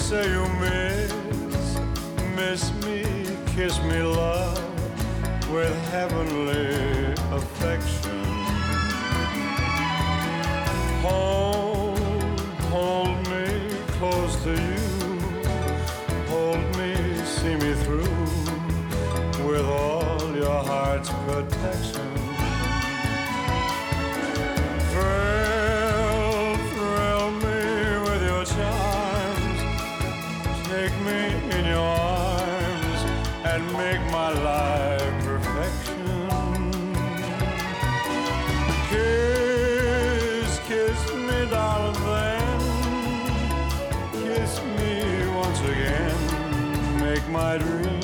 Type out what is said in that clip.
Say you miss me, kiss me, love, with heavenly affection. Hold me close to you. Hold me, see me through, with all your heart's protection. Thrill me with your charms. Take me in your arms and make my life perfection. Kiss me, darling, then kiss me once again. Make my dreams